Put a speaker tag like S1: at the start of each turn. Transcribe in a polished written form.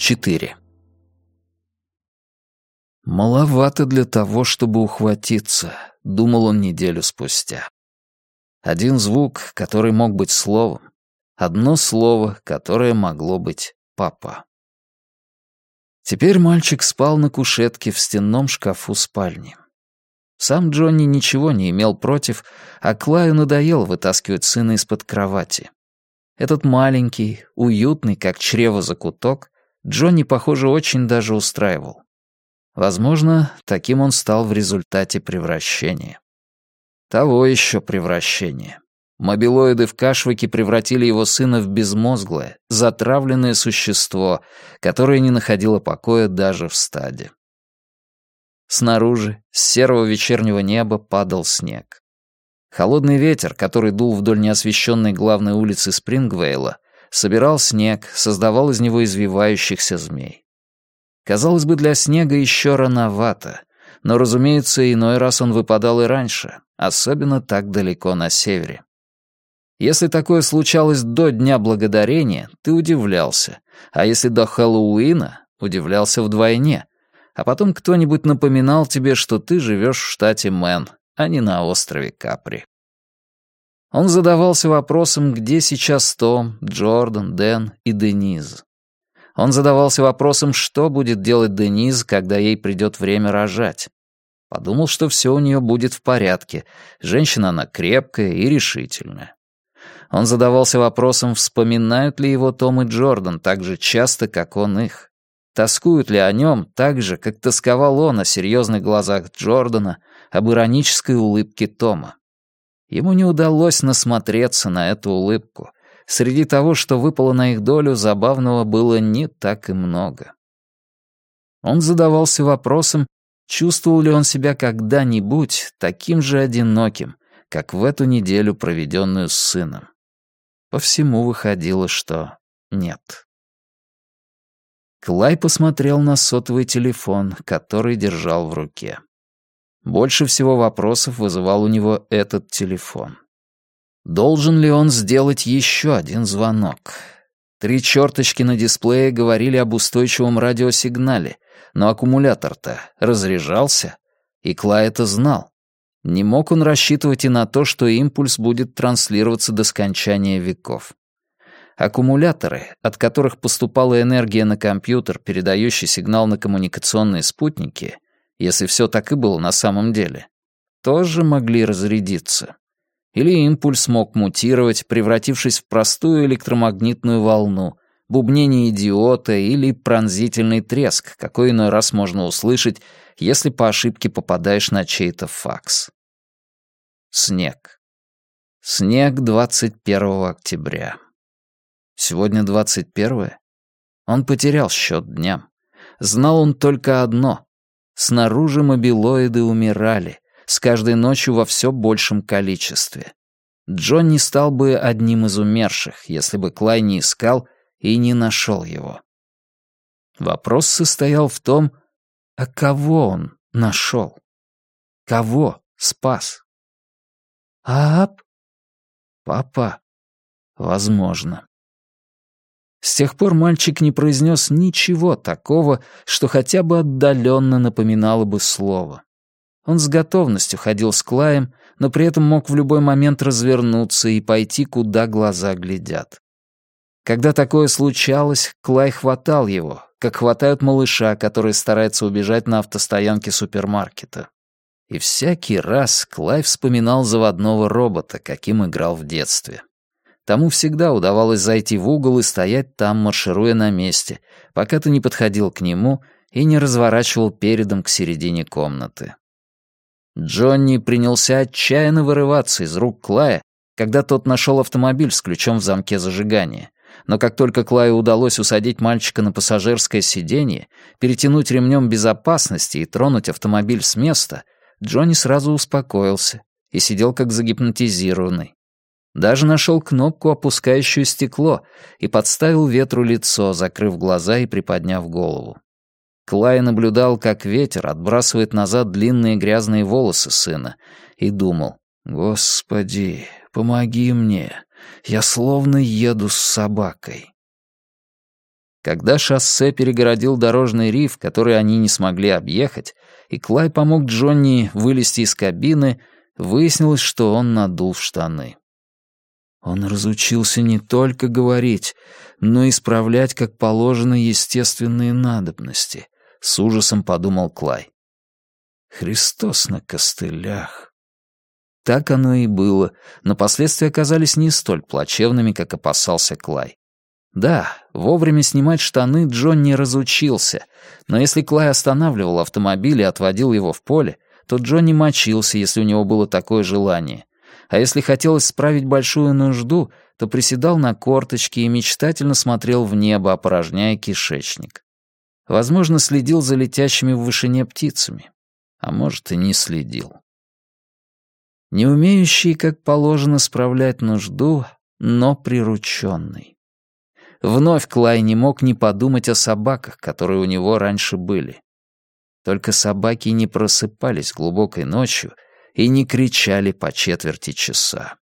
S1: 4. «Маловато для того, чтобы ухватиться», — думал он неделю спустя. Один звук, который мог быть словом. Одно слово, которое могло быть «папа». Теперь мальчик спал на кушетке в стенном шкафу спальни. Сам Джонни ничего не имел против, а Клаю надоело вытаскивать сына из-под кровати. Этот маленький, уютный, как чрево закуток, Джонни, похоже, очень даже устраивал. Возможно, таким он стал в результате превращения. Того еще превращения. Мобилоиды в Кашвике превратили его сына в безмозглое, затравленное существо, которое не находило покоя даже в стаде. Снаружи, с серого вечернего неба, падал снег. Холодный ветер, который дул вдоль неосвещенной главной улицы Спрингвейла, собирал снег, создавал из него извивающихся змей. Казалось бы, для снега еще рановато, но, разумеется, иной раз он выпадал и раньше, особенно так далеко на севере. Если такое случалось до Дня Благодарения, ты удивлялся, а если до Хэллоуина, удивлялся вдвойне, а потом кто-нибудь напоминал тебе, что ты живешь в штате Мэн, а не на острове Капри. Он задавался вопросом, где сейчас Том, Джордан, Дэн и Дениз. Он задавался вопросом, что будет делать Дениз, когда ей придет время рожать. Подумал, что все у нее будет в порядке, женщина она крепкая и решительная. Он задавался вопросом, вспоминают ли его Том и Джордан так же часто, как он их. Тоскуют ли о нем так же, как тосковал он о серьезных глазах Джордана, об иронической улыбке Тома. Ему не удалось насмотреться на эту улыбку. Среди того, что выпало на их долю, забавного было не так и много. Он задавался вопросом, чувствовал ли он себя когда-нибудь таким же одиноким, как в эту неделю, проведенную с сыном. По всему выходило, что нет. Клай посмотрел на сотовый телефон, который держал в руке. Больше всего вопросов вызывал у него этот телефон. Должен ли он сделать еще один звонок? 3 черточки на дисплее говорили об устойчивом радиосигнале, но аккумулятор-то разряжался, и Клай это знал. Не мог он рассчитывать и на то, что импульс будет транслироваться до скончания веков. Аккумуляторы, от которых поступала энергия на компьютер, передающий сигнал на коммуникационные спутники, если все так и было на самом деле, тоже могли разрядиться. Или импульс мог мутировать, превратившись в простую электромагнитную волну, бубнение идиота или пронзительный треск, какой иной раз можно услышать, если по ошибке попадаешь на чей-то факс. Снег. Снег 21 октября. Сегодня 21-е. Он потерял счет дням. Знал он только одно. Снаружи мобилоиды умирали, с каждой ночью во все большем количестве. Джонни стал бы одним из умерших, если бы Клай не искал и не нашел его. Вопрос состоял в том, а кого он нашел? Кого спас? Ап? Папа? Возможно. С тех пор мальчик не произнес ничего такого, что хотя бы отдаленно напоминало бы слово. Он с готовностью ходил с Клаем, но при этом мог в любой момент развернуться и пойти, куда глаза глядят. Когда такое случалось, Клай хватал его, как хватают малыша, который старается убежать на автостоянке супермаркета. И всякий раз Клай вспоминал заводного робота, каким играл в детстве. Тому всегда удавалось зайти в угол и стоять там, маршируя на месте, пока ты не подходил к нему и не разворачивал передом к середине комнаты. Джонни принялся отчаянно вырываться из рук Клая, когда тот нашел автомобиль с ключом в замке зажигания. Но как только Клаю удалось усадить мальчика на пассажирское сиденье, перетянуть ремнем безопасности и тронуть автомобиль с места, Джонни сразу успокоился и сидел как загипнотизированный. Даже нашел кнопку, опускающую стекло, и подставил ветру лицо, закрыв глаза и приподняв голову. Клай наблюдал, как ветер отбрасывает назад длинные грязные волосы сына, и думал: «Господи, помоги мне, я словно еду с собакой». Когда шоссе перегородил дорожный риф, который они не смогли объехать, и Клай помог Джонни вылезти из кабины, выяснилось, что он надул штаны. Он разучился не только говорить, но и исправлять, как положено, естественные надобности, — с ужасом подумал Клай. Христос на костылях. Так оно и было, но последствия оказались не столь плачевными, как опасался Клай. Да, вовремя снимать штаны Джонни разучился, но если Клай останавливал автомобиль и отводил его в поле, то Джонни мочился, если у него было такое желание. А если хотелось справить большую нужду, то приседал на корточки и мечтательно смотрел в небо, опорожняя кишечник. Возможно, следил за летящими в вышине птицами. А может, и не следил. Не умеющий, как положено, справлять нужду, но прирученный. Вновь Клай не мог не подумать о собаках, которые у него раньше были. Только собаки не просыпались глубокой ночью и не кричали по четверти часа.